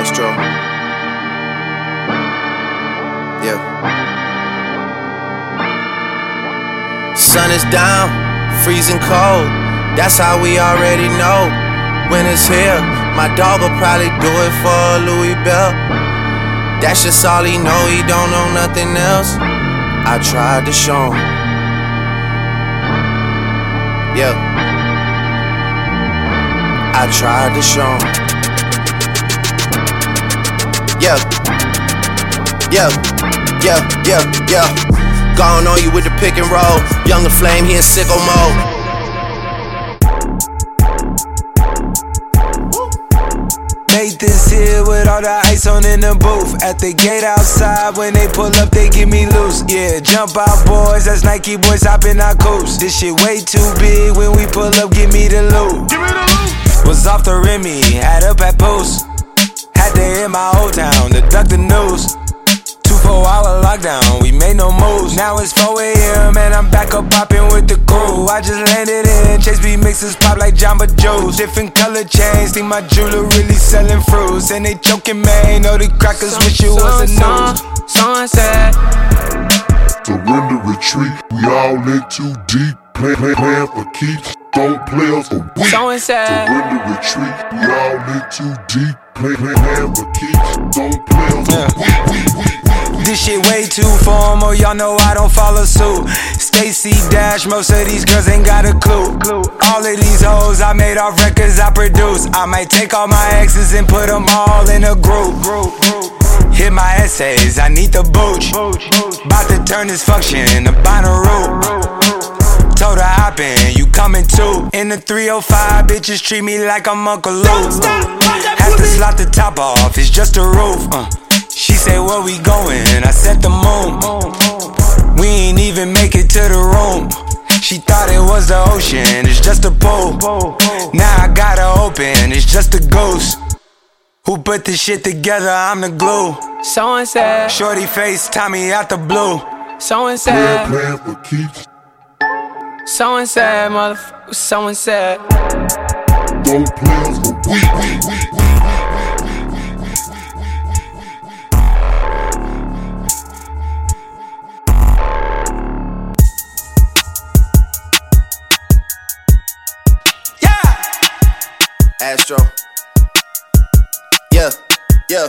Astro. Yeah. Sun is down, freezing cold. That's how we already know. Winter's here. My dog will probably do it for Louis Bell. That's just all he know. He don't know nothing else. I tried to show him. Yeah. I tried to show him. Yeah. Yeah. Yeah. Yeah. Yeah. Gone on you with the pick and roll. Younger Flame, he in sicko mode. Made this here with all the ice on in the booth. At the gate outside, when they pull up, they give me loose. Yeah, jump out boys, that's Nike boys hopping our coops. This shit way too big, when we pull up, give me the loot. Was off the Remy, had up at Post. Had to hit my old town to duck the news. 2-4-hour lockdown, we made no moves. Now it's 4 a.m. and I'm back up popping with the crew. I just landed in, Chase B mixes pop like Jamba Joe's. Different color chains, think my jeweler really selling fruits. And they choking, man, know the crackers wish it was a news. Someone said, surrender, retreat, we all in too deep. Plan for keeps, don't play us for weak. Someone said, surrender, retreat, we all in too deep. Plan for keeps, don't play us for weak. This shit way too formal, y'all know I don't follow suit. Stacy Dash, most of these girls ain't got a clue. All of these hoes I made off records I produce. I might take all my exes and put them all in a group. Hit my essays, I need the booch. About to turn this function into Bonnaroo. Told her hop in, you coming too. In the 305, bitches treat me like I'm Uncle Luke. Have to slot the top off, it's just a roof. She said, where we going? I said the moon. We ain't even make it to the room. She thought it was the ocean, it's just a pool. Now I gotta open, it's just a ghost. Who put this shit together? I'm the glue. someone said, Shorty face, Tommy out the blue. someone said, Plan for keeps, someone said, motherfucker, someone said. don't play us for weak. Astro. Yeah, yeah.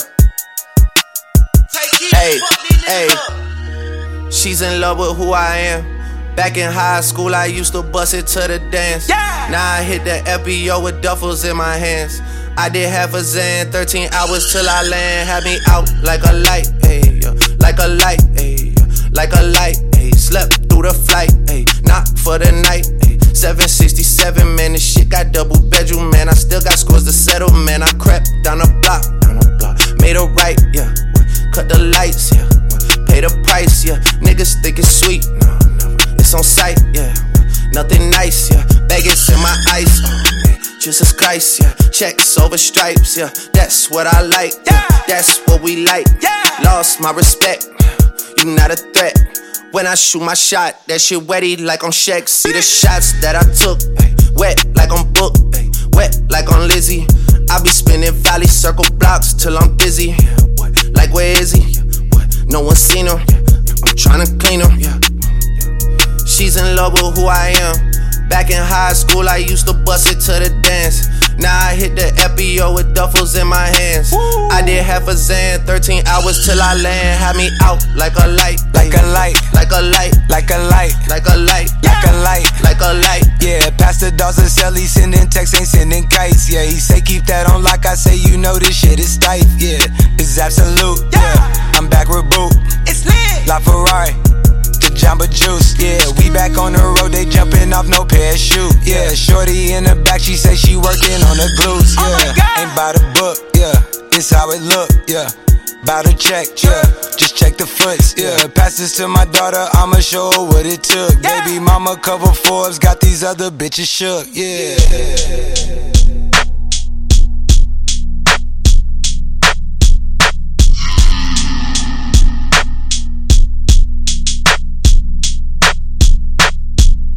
Hey, hey. She's in love with who I am. Back in high school, I used to bust it to the dance. Yeah. Now I hit the FBO with duffels in my hands. I did half a Zan, 13 hours till I land. Had me out like a light, ayy, like a light, ayy, like a light, ayy. Slept through the flight, ayy, not for the night, ayy. 767, man, this shit got double bedroom, man. I still got scores to settle, man. I crept down the block, made a right, yeah. Cut the lights, yeah. Pay the price, yeah. Niggas think it's sweet, no, never. It's on sight, yeah. Nothing nice, yeah. Baggage in my ice, oh man. Jesus Christ, yeah. Checks over stripes, yeah. That's what I like, yeah. That's what we like, yeah. Lost my respect, you not a threat. When I shoot my shot, that shit wetty like on Shaq. See the shots that I took, ay, wet like on Book, ay, wet like on Lizzie. I be spinning valley circle blocks till I'm dizzy. Yeah, what? Like where is he? Yeah, what? No one seen him. Yeah, I'm tryna clean him. Yeah, yeah. She's in love with who I am. Back in high school, I used to bust it to the dance. Now I hit the FBO with duffels in my hands. Woo. I did half a Zan, 13 hours till I land. Had me out like a light, like a light, like a light, like a light, like a light, like a light, like a light. Yeah, Pastor Dawson sell, he sending texts, ain't sending kites. Yeah, he say keep that on lock. I say you know this shit is tight. Yeah, it's absolute. Yeah, I'm back with Boot. It's lit. La Ferrari. Jamba Juice, yeah, we back on the road, they jumping off no parachute, yeah. Shorty in the back, she say she working on the glutes, yeah. Ain't by the book, yeah, it's how it look, yeah. Bout to check, yeah, just check the foots, yeah. Pass this to my daughter, I'ma show her what it took. Baby mama cover Forbes, got these other bitches shook, yeah.